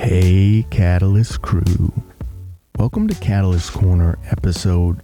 Hey, Catalyst crew. Welcome to Catalyst Corner, episode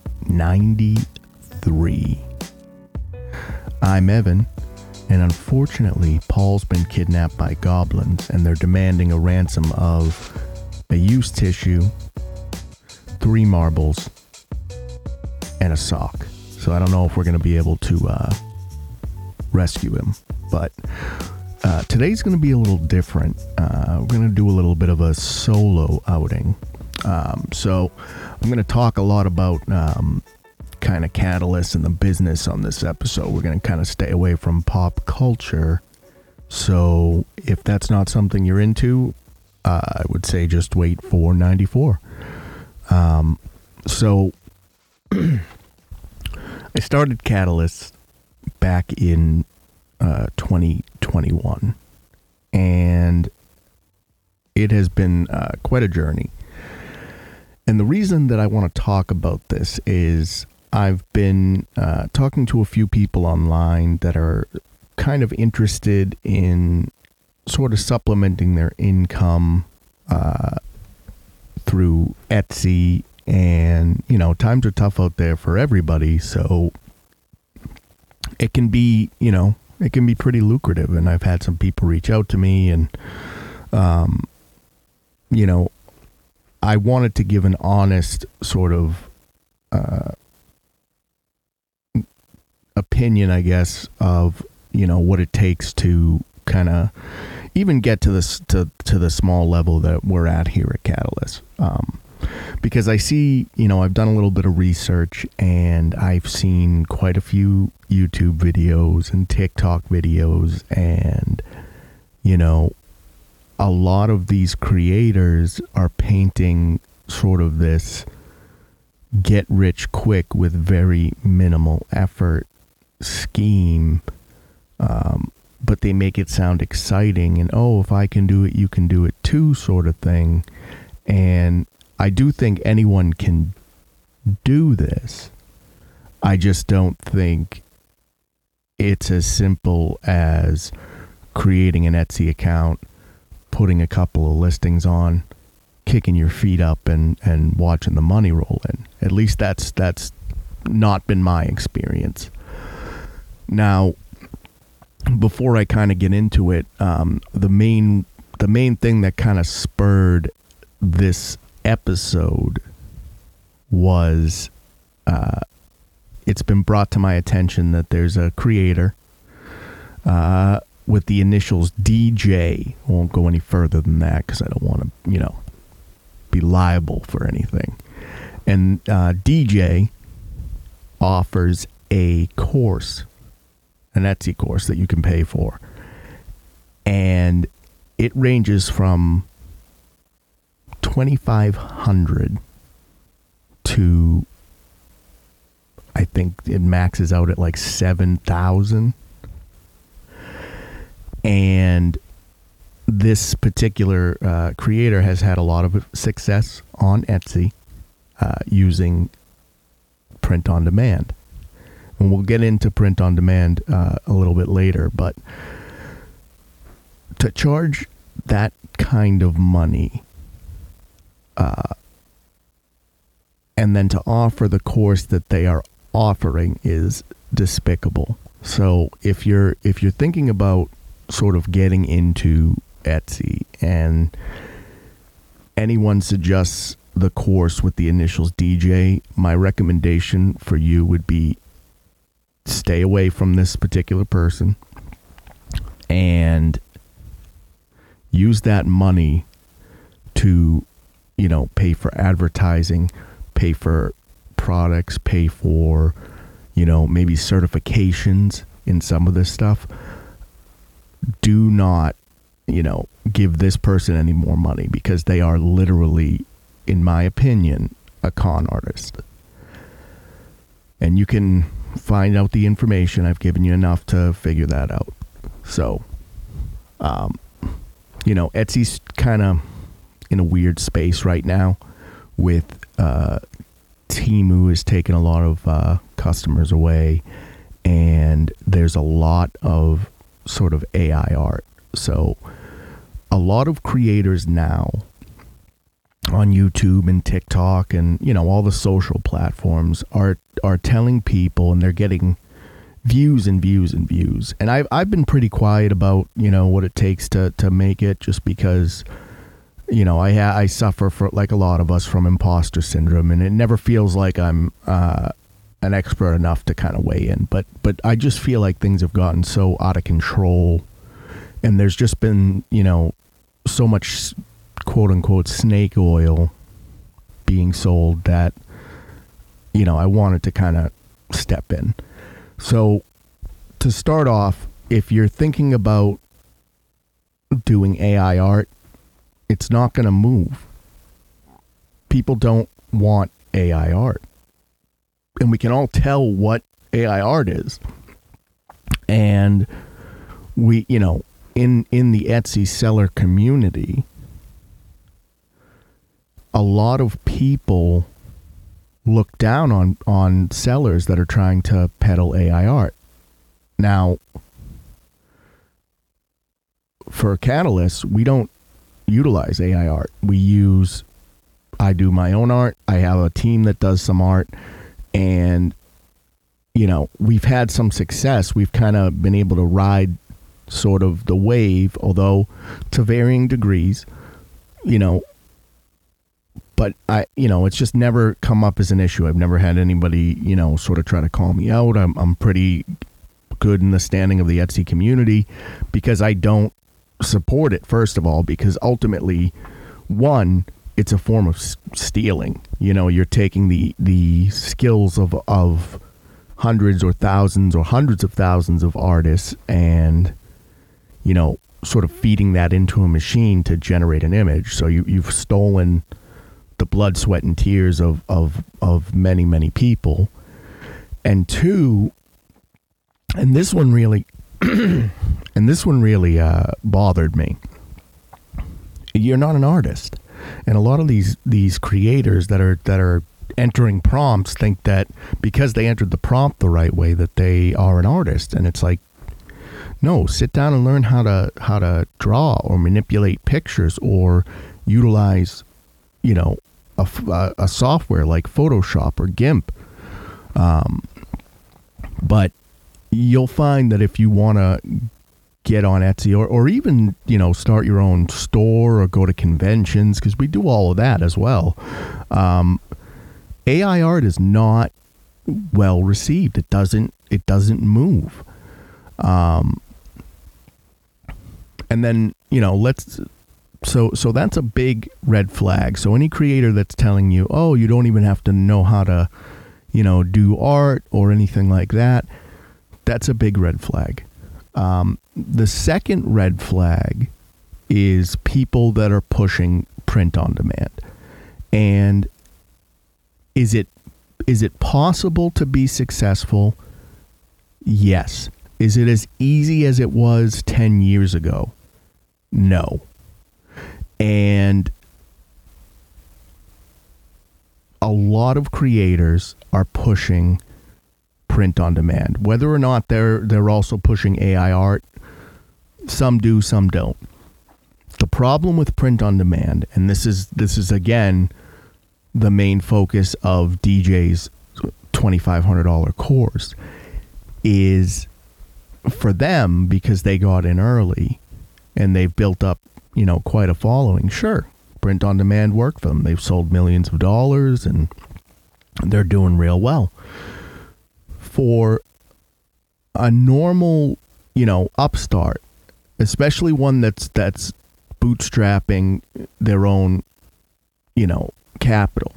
93. I'm Evan, and unfortunately, Paul's been kidnapped by goblins, and they're demanding a ransom of a used tissue, 3 marbles, and a sock. So I don't know if we're going to be able to rescue him, but today's going to be a little different. We're going to do a little bit of a solo outing. So I'm going to talk a lot about kind of Catalyst and the business on this episode. We're going to kind of stay away from pop culture. So if that's not something you're into, I would say just wait for 94. So I started Catalyst back in 2021, and it has been quite a journey. And the reason that I want to talk about this is I've been talking to a few people online that are kind of interested in sort of supplementing their income through Etsy. And, you know, times are tough out there for everybody. So it can be, it can be pretty lucrative. And I've had some people reach out to me and, I wanted to give an honest sort of opinion, I guess, of, what it takes to kind of even get to this to the small level that we're at here at Catalyst. Because I see, I've done a little bit of research and I've seen quite a few YouTube videos and TikTok videos, and, a lot of these creators are painting sort of this get rich quick with very minimal effort scheme, but they make it sound exciting and, if I can do it, you can do it too, sort of thing. And I do think anyone can do this. I just don't think it's as simple as creating an Etsy account, putting a couple of listings on, kicking your feet up and watching the money roll in. At least that's not been my experience. Now, before I kind of get into it, the main thing that kind of spurred this episode was it's been brought to my attention that there's a creator with the initials DJ. I won't go any further than that because I don't want to, be liable for anything. And DJ offers a course, an Etsy course that you can pay for. And it ranges from $2,500 to, I think it maxes out at like $7,000. And this particular creator has had a lot of success on Etsy using print on demand. And we'll get into print on demand a little bit later, but to charge that kind of money and then to offer the course that they are offering is despicable. So if you're thinking about sort of getting into Etsy and anyone suggests the course with the initials DJ, my recommendation for you would be stay away from this particular person and use that money to, pay for advertising, pay for products, pay for, maybe certifications in some of this stuff. Do not, give this person any more money because they are literally, in my opinion, a con artist. And you can find out the information. I've given you enough to figure that out. So, Etsy's kind of in a weird space right now with Temu is taking a lot of customers away, and there's a lot of sort of AI art. So a lot of creators now on YouTube and TikTok and, you know, all the social platforms are telling people, and they're getting views and views and views. And I've been pretty quiet about, you know, what it takes to make it, just because, you know, I suffer, for like a lot of us, from imposter syndrome, and it never feels like I'm an expert enough to kind of weigh in. But I just feel like things have gotten so out of control, and there's just been, you know, so much quote unquote snake oil being sold that, you know, I wanted to kind of step in. So to start off, if you're thinking about doing AI art, it's not going to move. People don't want AI art. And we can all tell what AI art is. And we, you know, in the Etsy seller community, a lot of people look down on sellers that are trying to peddle AI art. Now, for Catalyst, we don't utilize AI art. I do my own art. I have a team that does some art, and, you know, we've had some success. We've kind of been able to ride sort of the wave, although to varying degrees, you know. But you know, it's just never come up as an issue. I've never had anybody, you know, sort of try to call me out. I'm pretty good in the standing of the Etsy community, because I don't support it, first of all, because ultimately, one, it's a form of stealing. You know, you're taking the skills of hundreds or thousands or hundreds of thousands of artists and, you know, sort of feeding that into a machine to generate an image. So you've stolen the blood, sweat, and tears of many, many people. And two, and this one really bothered me. You're not an artist. And a lot of these creators that are entering prompts think that because they entered the prompt the right way that they are an artist. And it's like, no, sit down and learn how to draw or manipulate pictures or utilize, you know, a software like Photoshop or GIMP. But you'll find that if you want to get on Etsy or even, you know, start your own store or go to conventions, because we do all of that as well, AI art is not well received. It doesn't move. And then, you know, so that's a big red flag. So any creator that's telling you, oh, you don't even have to know how to, you know, do art or anything like that, that's a big red flag. The second red flag is people that are pushing print on demand. And is it possible to be successful? Yes. Is it as easy as it was 10 years ago? No. And a lot of creators are pushing print on demand. Whether or not they're also pushing AI art, some do, some don't. The problem with print on demand, and this is again the main focus of DJ's $2,500 course, is for them, because they got in early and they've built up, you know, quite a following. Sure, print on demand worked for them. They've sold millions of dollars and they're doing real well. For a normal, you know, upstart, especially one that's bootstrapping their own, you know, capital,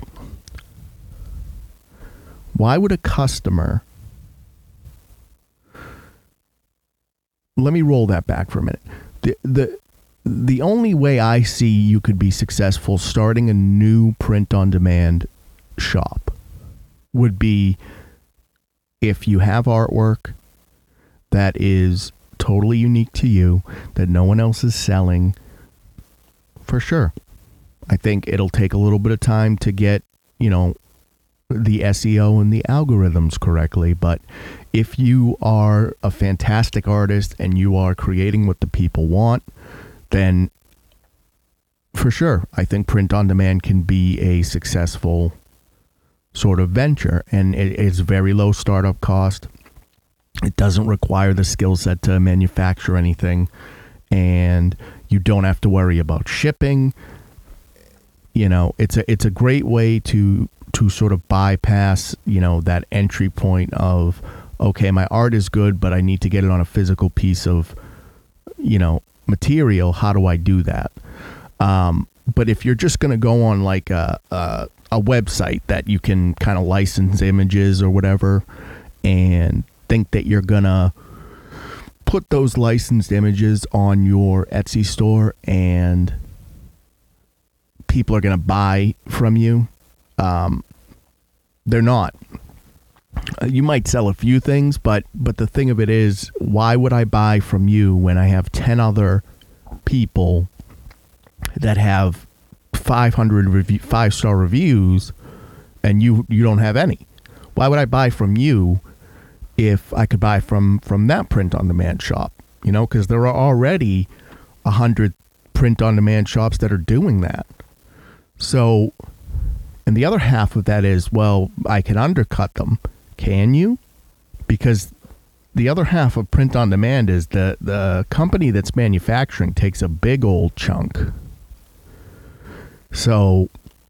why would a customer... Let me roll that back for a minute. The only way I see you could be successful starting a new print-on-demand shop would be if you have artwork that is totally unique to you, that no one else is selling. For sure. I think it'll take a little bit of time to get, you know, the SEO and the algorithms correctly, but if you are a fantastic artist and you are creating what the people want, then for sure, I think print on demand can be a successful sort of venture, and it's very low startup cost. It doesn't require the skill set to manufacture anything, and you don't have to worry about shipping. You know, it's a great way to sort of bypass, you know, that entry point of, okay, my art is good, but I need to get it on a physical piece of, you know, material. How do I do that? But if you're just going to go on like a website that you can kind of license images or whatever, and think that you're going to put those licensed images on your Etsy store and people are going to buy from you, they're not. You might sell a few things, but the thing of it is, why would I buy from you when I have 10 other people that have 500 5-star reviews and you don't have any? Why would I buy from you if I could buy from that print on demand shop? You know, because there are already 100 print on demand shops that are doing that. So, and the other half of that is, well, I can undercut them. Can you? Because the other half of print on demand is the company that's manufacturing takes a big old chunk. So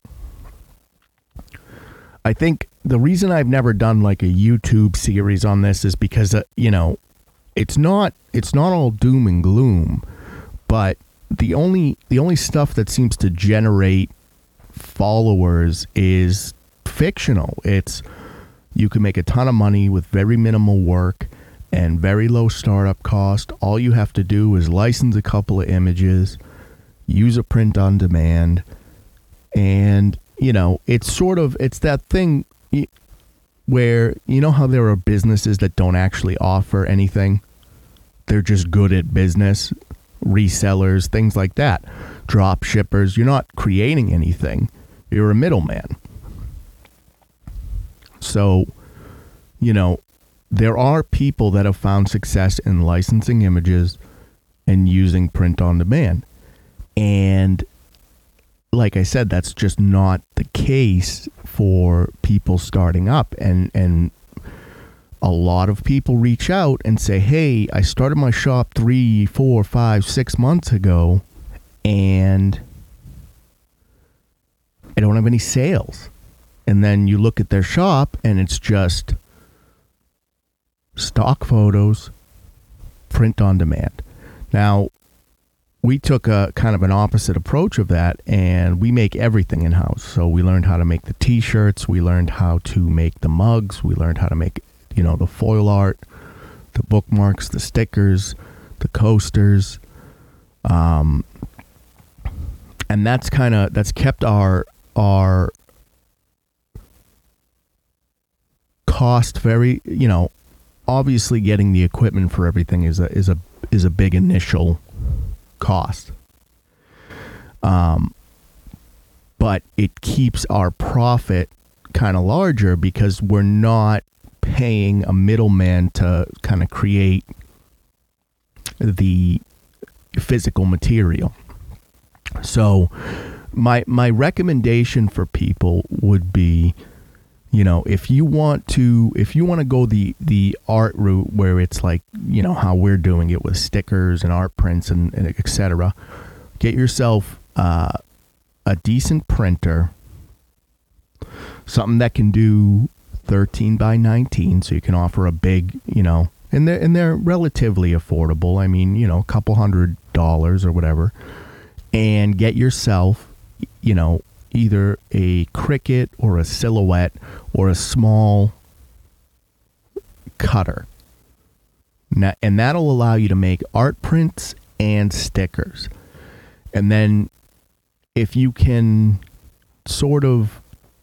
I think the reason I've never done like a YouTube series on this is because, you know, it's not all doom and gloom, but the only stuff that seems to generate followers is fictional. It's, you can make a ton of money with very minimal work and very low startup cost. All you have to do is license a couple of images, use a print on demand, and, you know, it's that thing where, you know how there are businesses that don't actually offer anything? They're just good at business, resellers, things like that, drop shippers. You're not creating anything. You're a middleman. So, you know, there are people that have found success in licensing images and using print on demand. And like I said, that's just not the case for people starting up. And a lot of people reach out and say, hey, I started my shop 3, 4, 5, 6 months ago, and I don't have any sales. And then you look at their shop and it's just stock photos, print on demand. Now, we took a kind of an opposite approach of that, and we make everything in-house. So we learned how to make the t-shirts, we learned how to make the mugs, we learned how to make, you know, the foil art, the bookmarks, the stickers, the coasters. And that's kept our cost very, you know, obviously getting the equipment for everything is a big initial cost. But it keeps our profit kind of larger because we're not paying a middleman to kind of create the physical material. So my recommendation for people would be, you know, if you want to go the art route where it's like, you know, how we're doing it with stickers and art prints and etc., get yourself a decent printer, something that can do 13 by 19, so you can offer a big, you know, and they're relatively affordable. I mean, you know, a couple $100 or whatever, and get yourself, you know, either a Cricut or a Silhouette or a small cutter. And that'll allow you to make art prints and stickers. And then if you can sort of,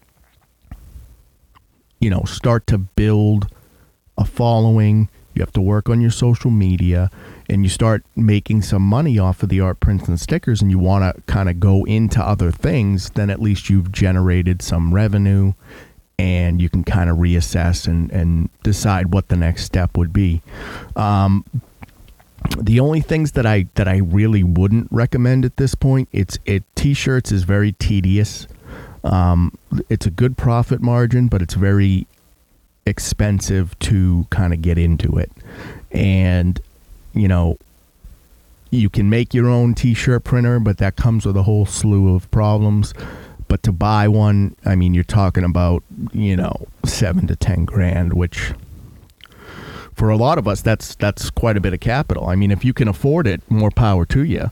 you know, start to build a following, you have to work on your social media, and you start making some money off of the art prints and stickers, and you want to kind of go into other things, then at least you've generated some revenue and you can kind of reassess and decide what the next step would be. The only things that I really wouldn't recommend at this point, t-shirts is very tedious. It's a good profit margin, but it's very expensive to kind of get into it. And, you know, you can make your own t-shirt printer, but that comes with a whole slew of problems. But to buy one, I mean, you're talking about, you know, $7 to $10,000, which for a lot of us, that's quite a bit of capital. I mean, if you can afford it, more power to you.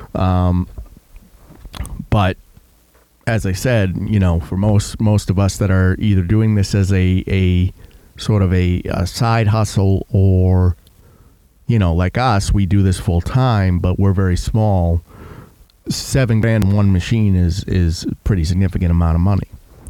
But as I said, you know, for most of us that are either doing this as a sort of a side hustle, or, you know, like us, we do this full time, but we're very small. $7,000 in one machine is a pretty significant amount of money.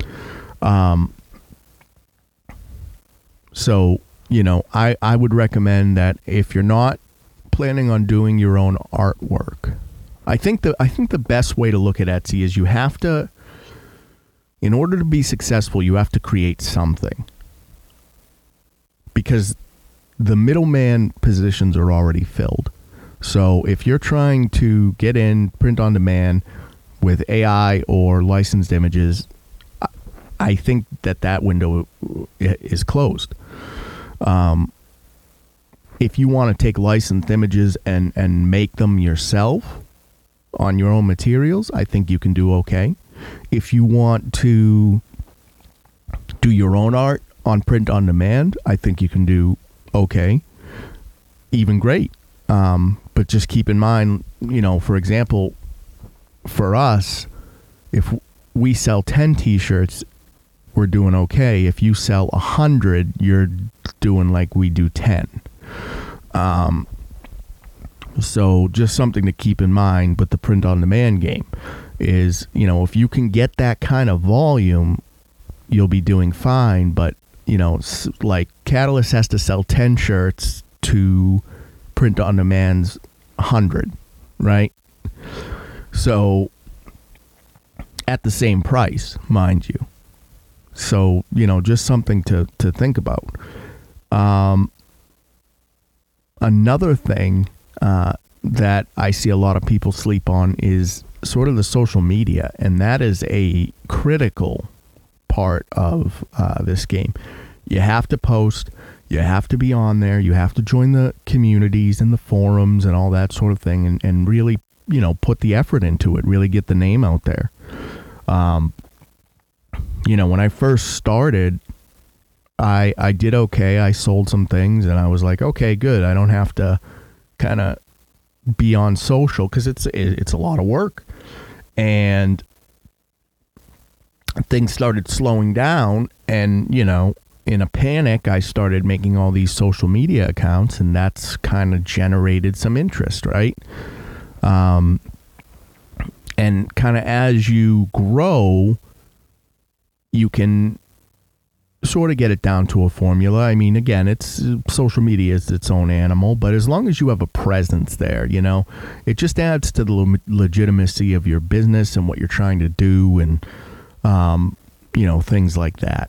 So, you know, I would recommend that if you're not planning on doing your own artwork, I think the best way to look at Etsy is you have to, in order to be successful, you have to create something, because the middleman positions are already filled. So if you're trying to get in print on demand with AI or licensed images, I think that window is closed. If you want to take licensed images and make them yourself on your own materials, I think you can do okay. If you want to do your own art on print on demand, I think you can do okay, even great. But just keep in mind, you know, for example, for us, if we sell 10 t-shirts, we're doing okay. If you sell 100, you're doing like we do 10. So just something to keep in mind. But the print on demand game is, you know, if you can get that kind of volume, you'll be doing fine. But, you know, like Catalyst has to sell 10 shirts to print on demand's 100, right? So at the same price, mind you. So, you know, just something to think about. Another thing that I see a lot of people sleep on is sort of the social media, and that is a critical part of this game. You have to post, you have to be on there, you have to join the communities and the forums and all that sort of thing, and really, you know, put the effort into it, really get the name out there. You know, when I first started, I did okay. I sold some things, and I was like, okay, good. I don't have to kind of be on social, because it's a lot of work. And things started slowing down, and, you know, in a panic, I started making all these social media accounts, and that's kind of generated some interest, right? And kind of as you grow, you can sort of get it down to a formula. I mean, again, it's social media is its own animal, but as long as you have a presence there, you know, it just adds to the legitimacy of your business and what you're trying to do, and you know, things like that.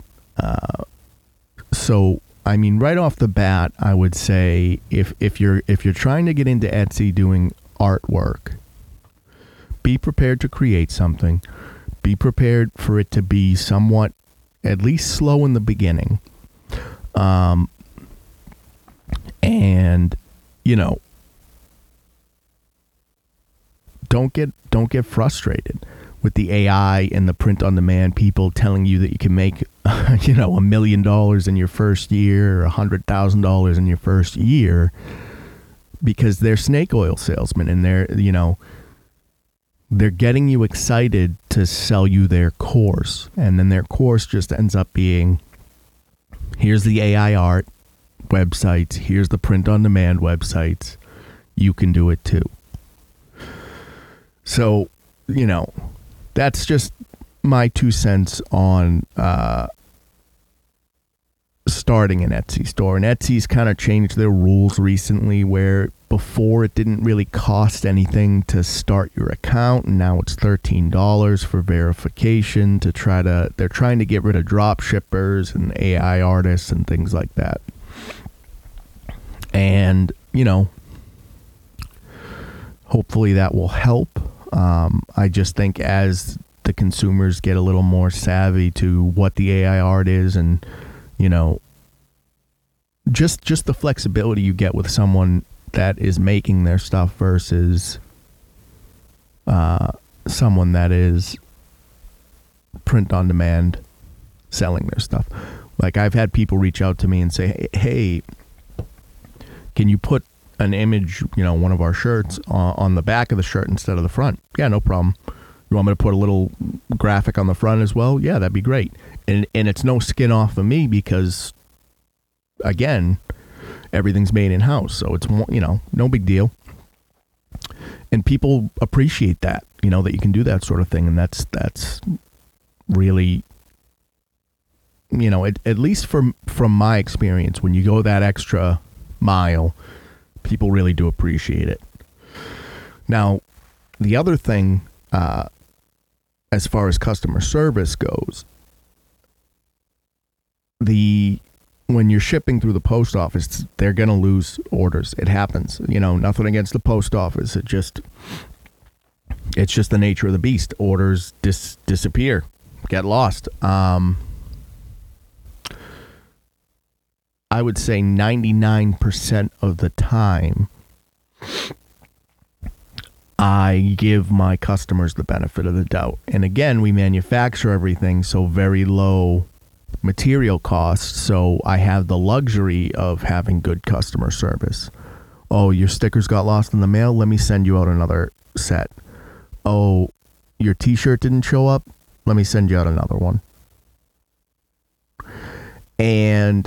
So, I mean, right off the bat, I would say if you're trying to get into Etsy doing artwork, be prepared to create something. Be prepared for it to be somewhat, at least slow in the beginning. And, you know, don't get frustrated with the AI and the print on demand people telling you that you can make, you know, $1 million in your first year or $100,000 in your first year, because they're snake oil salesmen, and they're, you know, they're getting you excited to sell you their course. And then their course just ends up being, here's the AI art websites, here's the print on demand websites, you can do it too. So, you know, that's just my 2 cents on starting an Etsy store. And Etsy's kind of changed their rules recently, where before it didn't really cost anything to start your account, and now it's $13 for verification they're trying to get rid of drop shippers and AI artists and things like that. And, you know, hopefully that will help. I just think as the consumers get a little more savvy to what the AI art is, and just the flexibility you get with someone that is making their stuff versus someone that is print on demand selling their stuff. Like, I've had people reach out to me and say, hey, can you put an image, one of our shirts on the back of the shirt instead of the front? Yeah, no problem. You want me to put a little graphic on the front as well? Yeah, that'd be great. And it's no skin off of me because, again, everything's made in-house. So it's, no big deal. And people appreciate that, that you can do that sort of thing. And that's really, at least from my experience, when you go that extra mile, people really do appreciate it. Now, the other thing, as far as customer service goes, when you're shipping through the post office, they're going to lose orders. It happens. Nothing against the post office. It's just the nature of the beast. Orders disappear, get lost. I would say 99% of the time, I give my customers the benefit of the doubt. And again, we manufacture everything, so very low material costs. So I have the luxury of having good customer service. Oh, your stickers got lost in the mail? Let me send you out another set. Oh, your t-shirt didn't show up? Let me send you out another one. And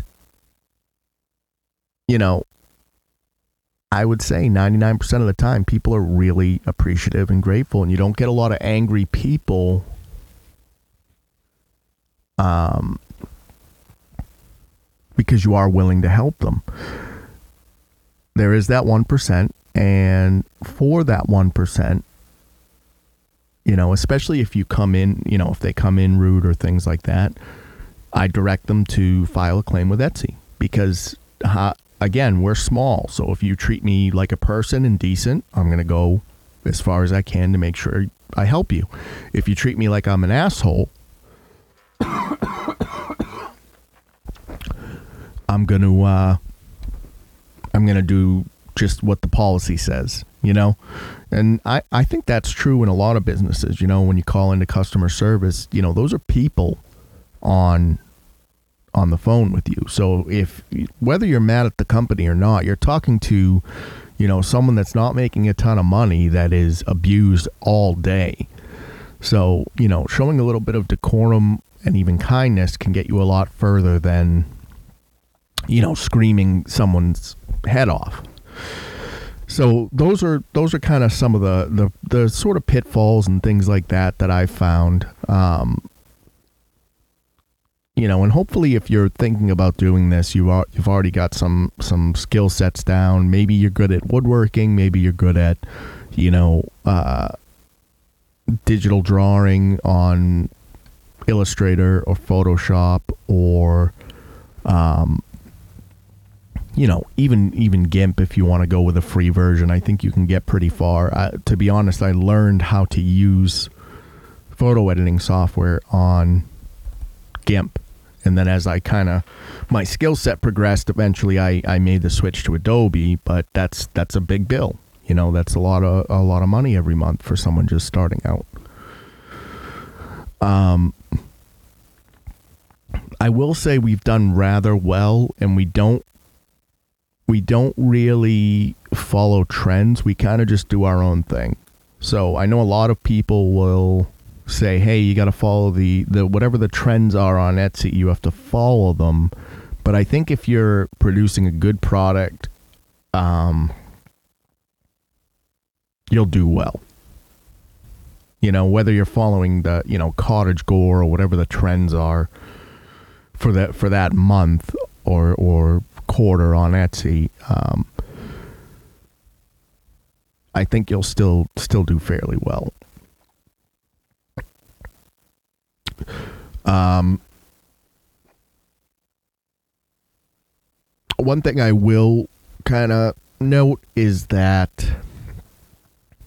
I would say 99% of the time, people are really appreciative and grateful, and you don't get a lot of angry people because you are willing to help them. There is that 1%, and for that 1%, especially if you come in, if they come in rude or things like that, I direct them to file a claim with Etsy because, again, we're small. So if you treat me like a person and decent, I'm going to go as far as I can to make sure I help you. If you treat me like I'm an asshole, I'm going to do just what the policy says, And I think that's true in a lot of businesses. When you call into customer service, those are people on the phone with you. So whether you're mad at the company or not, you're talking to, someone that's not making a ton of money that is abused all day. So, showing a little bit of decorum and even kindness can get you a lot further than, screaming someone's head off. So those are kind of some of the sort of pitfalls and things like that I've found. And hopefully if you're thinking about doing this, you've already got some skill sets down. Maybe you're good at woodworking. Maybe you're good at, digital drawing on Illustrator or Photoshop or, even GIMP if you want to go with a free version. I think you can get pretty far. To be honest, I learned how to use photo editing software on GIMP. And then as my skill set progressed, eventually I made the switch to Adobe, but that's a big bill. That's a lot of money every month for someone just starting out. I will say we've done rather well, and we don't really follow trends. We kind of just do our own thing. So I know a lot of people will say, hey, you got to follow the whatever the trends are on Etsy, you have to follow them. But I think if you're producing a good product, you'll do well. Whether you're following the, cottagecore or whatever the trends are for that month or quarter on Etsy, I think you'll still do fairly well. One thing I will kind of note is that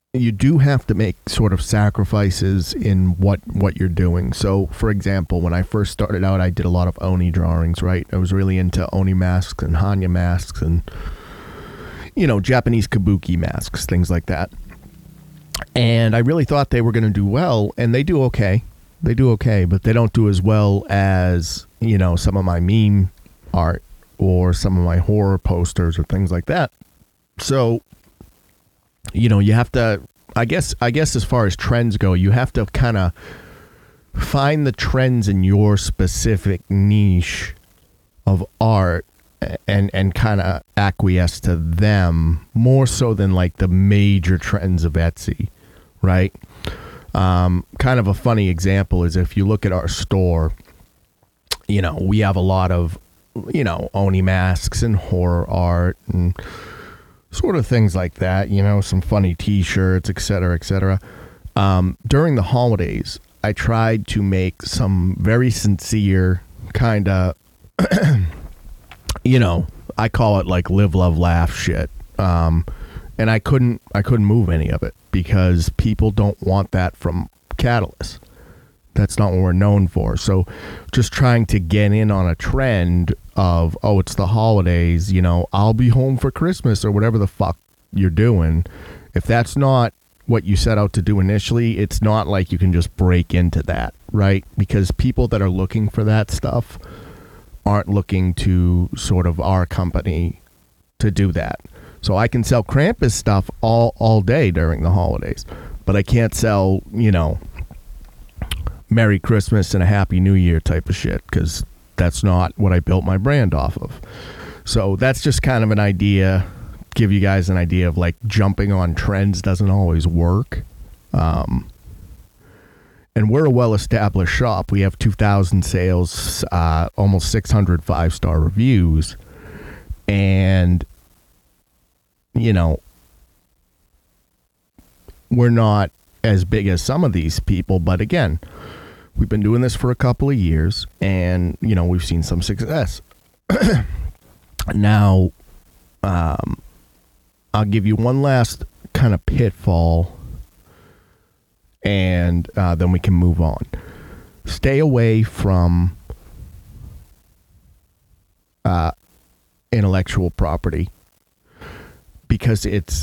you do have to make sort of sacrifices in what you're doing. So, for example, when I first started out, I did a lot of Oni drawings, right? I was really into Oni masks and Hanya masks and, Japanese kabuki masks, things like that. And I really thought they were going to do well, and they do okay. They do okay, but they don't do as well as, some of my meme art or some of my horror posters or things like that. So, you have to, I guess as far as trends go, you have to kind of find the trends in your specific niche of art and kind of acquiesce to them more so than like the major trends of Etsy, right? Kind of a funny example is if you look at our store, we have a lot of, Oni masks and horror art and sort of things like that, some funny t-shirts, et cetera, et cetera. During the holidays, I tried to make some very sincere kind of, I call it like live, love, laugh shit. And I couldn't move any of it because people don't want that from Catalyst. That's not what we're known for. So just trying to get in on a trend of, it's the holidays, I'll be home for Christmas or whatever the fuck you're doing. If that's not what you set out to do initially, it's not like you can just break into that, right? Because people that are looking for that stuff aren't looking to sort of our company to do that. So I can sell Krampus stuff all day during the holidays, but I can't sell, Merry Christmas and a Happy New Year type of shit, because that's not what I built my brand off of. So that's just kind of an idea, give you guys an idea of like jumping on trends doesn't always work. And we're a well-established shop. We have 2,000 sales, almost 600 5-star reviews. And, we're not as big as some of these people, but again, we've been doing this for a couple of years, and, we've seen some success. Now, I'll give you one last kind of pitfall, and then we can move on. Stay away from intellectual property because it's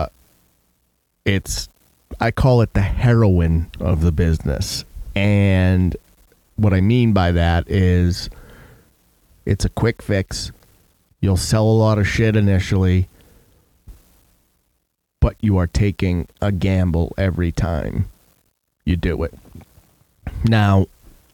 I call it the heroin of the business. And what I mean by that is it's a quick fix. You'll sell a lot of shit initially, but you are taking a gamble every time you do it. Now,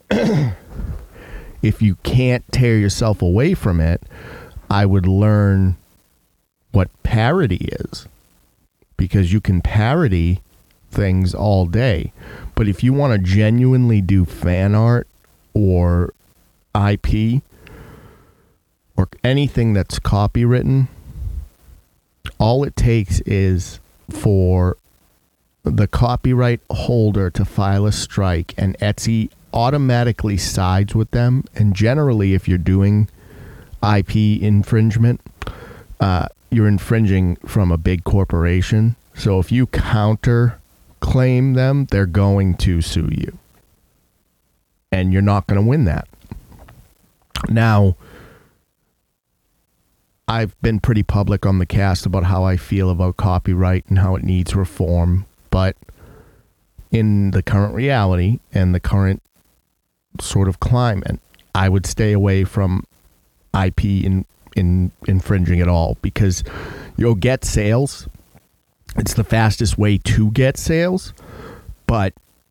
if you can't tear yourself away from it, I would learn what parody is, because you can parody things all day. But if you want to genuinely do fan art or IP or anything that's copywritten, all it takes is for the copyright holder to file a strike, and Etsy automatically sides with them. And generally, if you're doing IP infringement, you're infringing from a big corporation. So if you counter claim them, they're going to sue you. And you're not going to win that. Now, I've been pretty public on the cast about how I feel about copyright and how it needs reform. But in the current reality and the current sort of climate, I would stay away from IP in infringing at all, because you'll get sales. It's the fastest way to get sales, but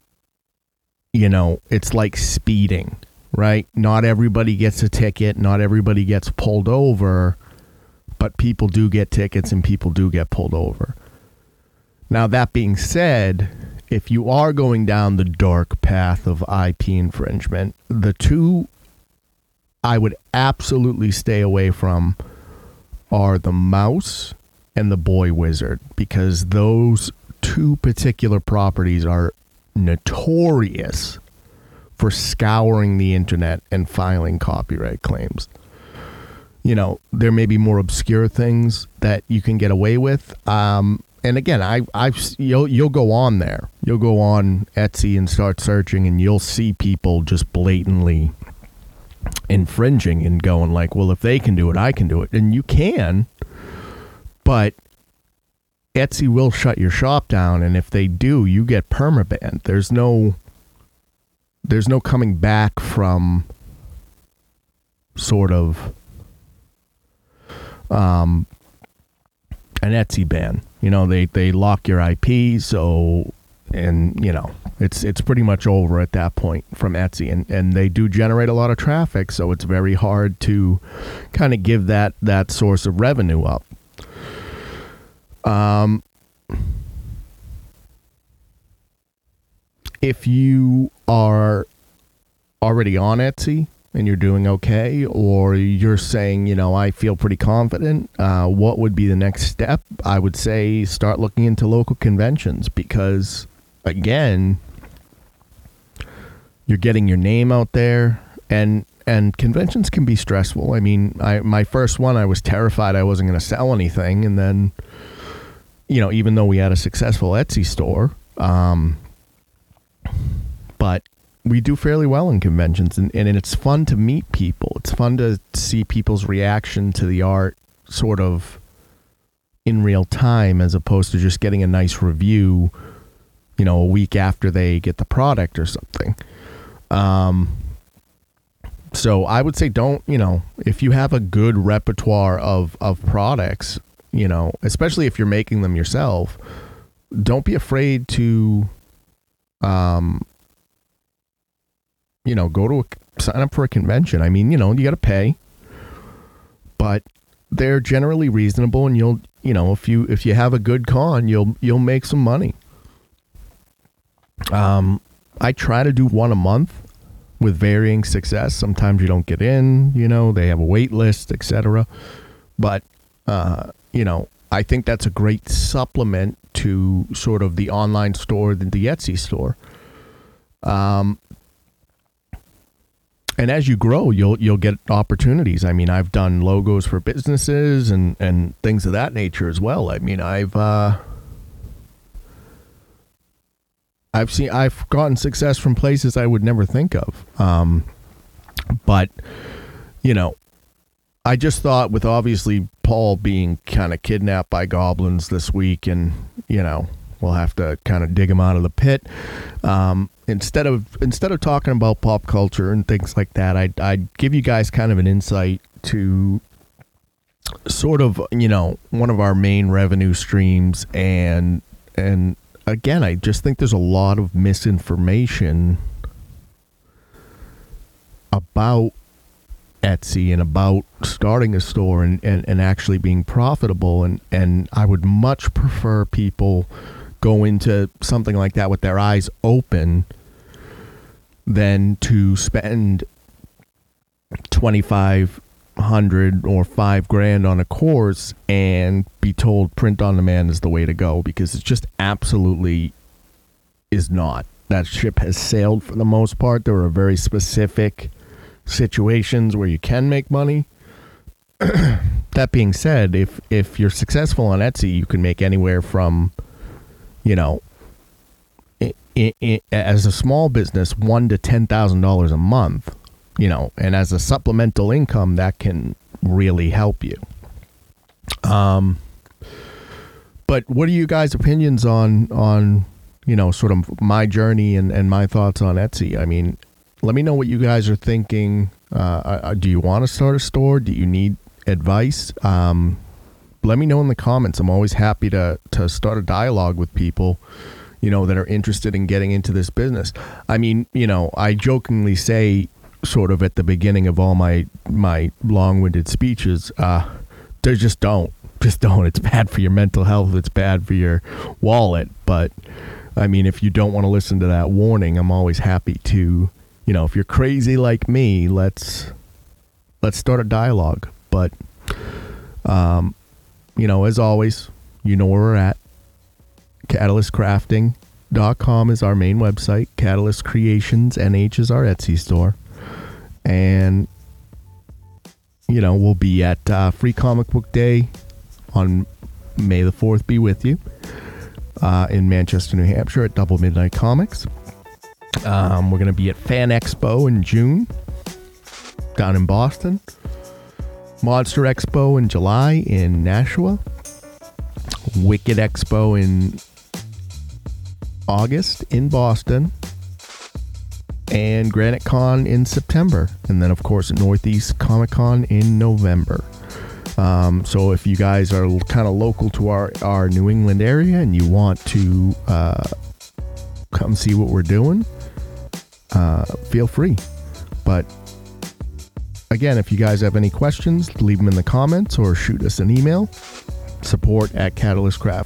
it's like speeding, right? Not everybody gets a ticket, not everybody gets pulled over, but people do get tickets and people do get pulled over. Now, that being said, if you are going down the dark path of IP infringement, the two I would absolutely stay away from are the mouse and the boy wizard, because those two particular properties are notorious for scouring the internet and filing copyright claims. There may be more obscure things that you can get away with, and and again, you'll go on there. You'll go on Etsy and start searching, and you'll see people just blatantly infringing and going like, well, if they can do it, I can do it. And you can, but Etsy will shut your shop down, and if they do, you get permabanned. There's no coming back from sort of an Etsy ban. You know, they lock your IP, so, and you know, it's pretty much over at that point from Etsy, and they do generate a lot of traffic, so it's very hard to kind of give that source of revenue up. If you are already on Etsy and you're doing okay, or you're saying, you know, I feel pretty confident, what would be the next step? I would say start looking into local conventions, because again, you're getting your name out there, and conventions can be stressful. I mean, my first one, I was terrified I wasn't going to sell anything, and then, you know, even though we had a successful Etsy store, but we do fairly well in conventions, and it's fun to meet people. It's fun to see people's reaction to the art sort of in real time, as opposed to just getting a nice review, you know, a week after they get the product or something. So I would say don't, you know, if you have a good repertoire of products, you know, especially if you're making them yourself, don't be afraid to, you know, sign up for a convention. I mean, you know, you got to pay, but they're generally reasonable, and you'll, you know, if you have a good con, you'll make some money. I try to do one a month with varying success. Sometimes you don't get in, you know, they have a wait list, etc. But, you know, I think that's a great supplement to sort of the online store, the Etsy store. And as you grow, you'll get opportunities. I mean, I've done logos for businesses and things of that nature as well. I mean, I've gotten success from places I would never think of. But, you know, I just thought, with obviously Paul being kind of kidnapped by goblins this week, and, you know, we'll have to kind of dig him out of the pit. Instead of talking about pop culture and things like that, I'd give you guys kind of an insight to sort of, you know, one of our main revenue streams. And again, I just think there's a lot of misinformation about Etsy and about starting a store and actually being profitable. And I would much prefer people go into something like that with their eyes open than to spend $2,500 or $5,000 on a course and be told print on demand is the way to go, because it's just absolutely is not. That ship has sailed for the most part. There are very specific situations where you can make money. That being said, if you're successful on Etsy, you can make anywhere from, you know, as a small business, $1,000 to $10,000 a month, you know, and as a supplemental income, that can really help you. But what are you guys' opinions on, you know, sort of my journey and my thoughts on Etsy? I mean, let me know what you guys are thinking. Do you want to start a store? Do you need advice? Let me know in the comments. I'm always happy to start a dialogue with people, you know, that are interested in getting into this business. I mean, you know, I jokingly say sort of at the beginning of all my long-winded speeches, just don't. It's bad for your mental health. It's bad for your wallet. But I mean, if you don't want to listen to that warning, I'm always happy to, you know, if you're crazy like me, let's start a dialogue. But, you know, as always, you know where we're at. CatalystCrafting.com is our main website. Catalyst Creations NH is our Etsy store. And, you know, we'll be at Free Comic Book Day on May the 4th be with you in Manchester, New Hampshire at Double Midnight Comics. We're going to be at Fan Expo in June down in Boston. Monster Expo in July in Nashua. Wicked Expo in August in Boston. And Granite Con in September. And then, of course, Northeast Comic Con in November. So if you guys are kind of local to our New England area and you want to come see what we're doing, feel free. But again, if you guys have any questions, leave them in the comments or shoot us an email.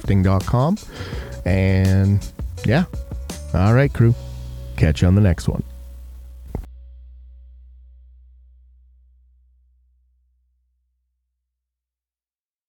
support@catalystcrafting.com. And yeah. All right, crew. Catch you on the next one.